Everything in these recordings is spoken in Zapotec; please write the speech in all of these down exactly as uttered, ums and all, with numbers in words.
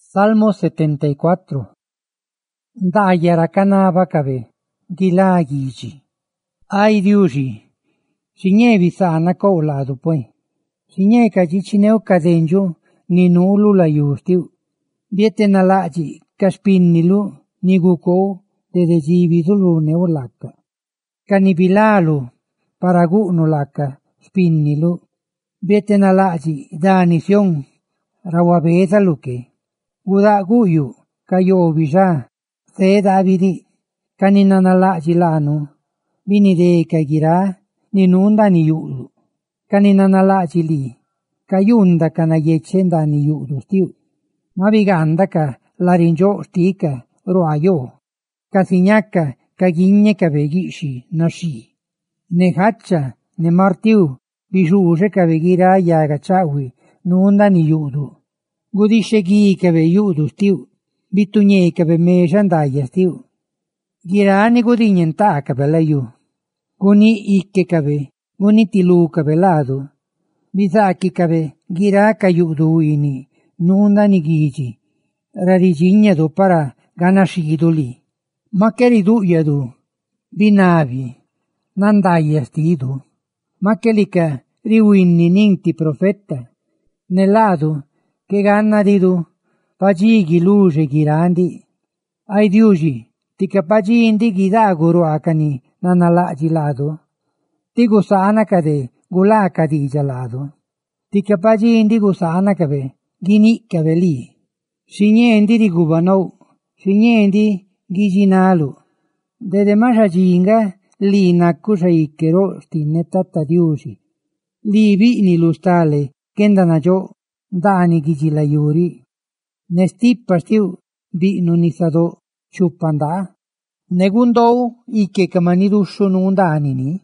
Salmo setenta y cuatro. Dayara canava cave, gila gigi. Ai diugi, signevi sana colado poi. Signeca gicineu cadenjo, ni nulu la justiu. Biete nalaji, caspinnilu, ni guco, de degividulu neolacca. Canibilalu, paraguno lacca, spinnilu. Biete nalaji, danision, rawabeza luke. Guda guyu, kayo bija, se davidi, kanina laji lanu, bini de kagira, ni nunda ni yudu. Kanina laji li, kayunda kana yechenda ni yudu stiu. Maviganda ka larinjo stika, roayo, kasinyaka, kaginye kavegishi, nashi. Ne hacha, ne martiu, bijuje kavegira yaga chawi, nunda ni yudu. Gudisce gi che ve yudu stiu, bitunye che ve me jandaia stiu. Girani gudignenta che ve la yu. Guni ikke che ve, guni tilu che ve ladu. Bizaki che ve, gira ca yudu ini, nunda ni gigi. Rarigigna do para ganascido li. Ma che riduia du, binavi, nandaia stidu. Ma che li che riuinni ninti profetta, nell'adu, che ganna di tu, pagighi luce girandi, ai diugi, ti capagindi gidaguru akani nanalaji lado, ti gusana cade gulaka di gelado, ti capagindi gusana cave, gini cave lì, signendi di gubanò, signendi giginalu, de de masajinga li nakkusa ikkero stinne tatta diusi, li vini lustale, kendana jo, dani gijila yuri, ne stippa stiu bi nunizado chupanda, negundou ike kamanidushu nundanini,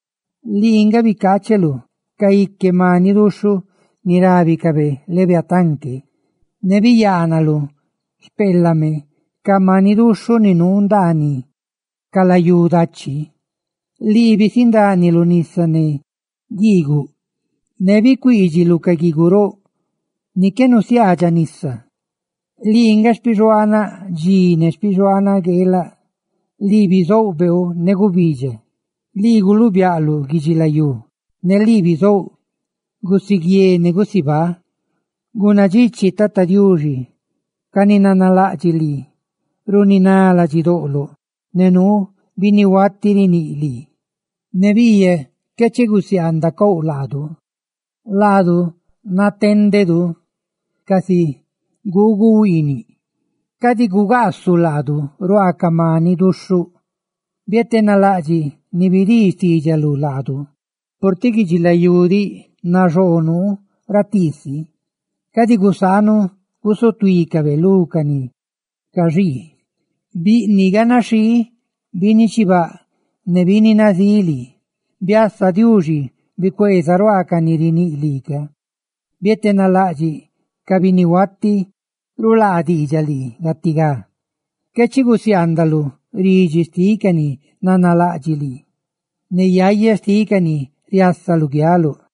linga vi cacelu, ka ike manidushu niravi kabe leviatanke, ne villanalu, spellame, kamanidushu ninundani, kalayudaci, li visindani lunisane, gigu, ne vi quigilu ka giguro, ni che non si agia nissa. Linga spisoana, gine spisoana gela, li visou veo neguvige, li gulubialu gigilayu, ne li visou gusigie negusiba, gunagici tata diugi, caninanalaci li, runinala gidolo, ne nu biniwattiri ni li. Ne vie che ci gusianda cou ladu, ladu natendedu, kasi guguini, kadi gugassu ladu roaka mani dushu, biete nalaji ni viristi jalu ladu, portigi gilayudi najonu ratisi, kadi gusanu gusotui kavelukani, kaji, bi niganashi bini ciba, ne bini nazili, biassa diugi biquesa roaka nirini liga. Biete nalaji, cabini watti, rulati jali, gattiga. Che ci gusiandalu, rigi sticani, nanalaji li. Ne iaia sticani, riassalugialu.